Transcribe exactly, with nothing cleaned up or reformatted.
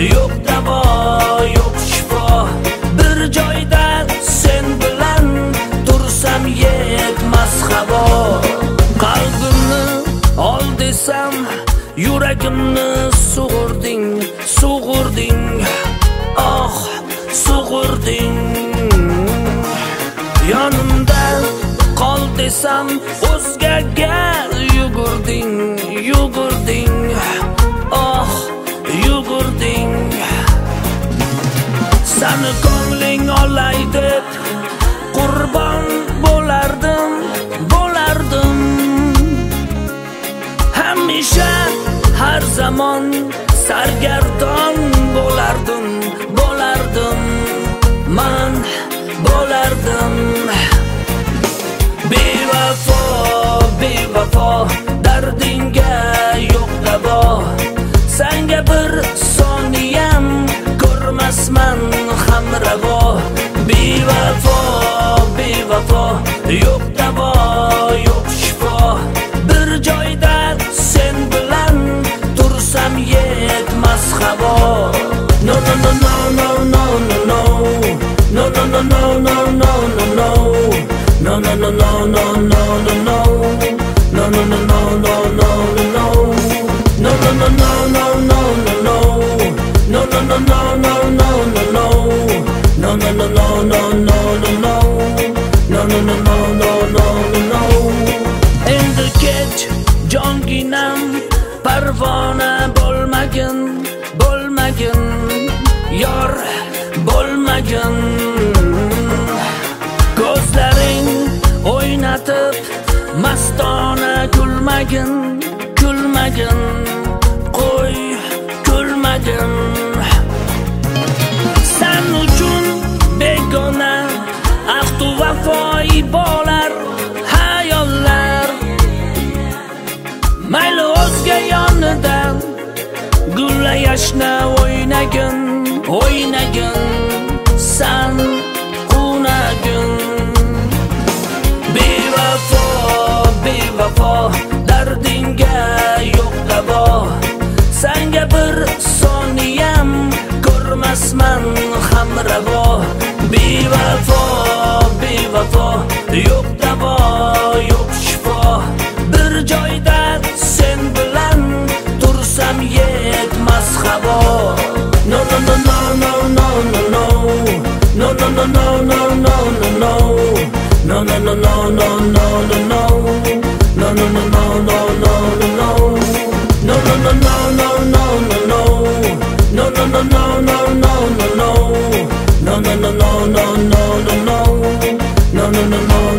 yo'q davo, yo'q shifo. Bir joyda sen bilan tursam yetmas havo. Qalbimni ol desam, yuragimni sug'urding, sug'urding. Oh, sug'urding. Yonimda qol desam, o'zgaga yugurding, yugurding. Oh, yugurding. Sani ko'ngling olay deb qurbon bo'lardim, bo'lardim. Hamisha har zamon sargardon bo'lardim, bo'lardim. Man bo'lardim. Bevafo, bevafo, dardingga yo'q davo. Senga bir soniyam ko'rmasman ham ravo. Bevafo, bevafo, yo'q davo, yo'q shifo. Bir joyda sen bilan tursam yetmas havo. No no no no no no no no. No no no no no no no no. No no no no no no no no. No no no no no no no no. No no no no no no no no. No no no no no no no no. No no no no no no no no. No no no no no no no no. Endi kech jonginam parvona bo'lmagin, bo'lmagin. Yor bo'lmagin. Ko'zlaring o'ynatib mastona kulmagin, kulmagin. Qo'y kulmagin. Sen uchun begona ahdu vafoi bo'lar hayollar. Mayli o'zga yonidan gulla yashna o'ynagin, o'ynagin. Sen qunagin. Bevafo, bevafo, dardingga yo'q davo. Senga bir soniyam ko'rmasman ham ravo. Bevafo, bevafo, yo'q davo, yo'q shifo. Bir joyda sen bilan tursam yetmas havo. No no no no no no no no. No no no no no no no no. No no no no no no no no. No no no no no no no no. No no no no no no no no. No no no no no no no no. No no no no no no no. No no no no.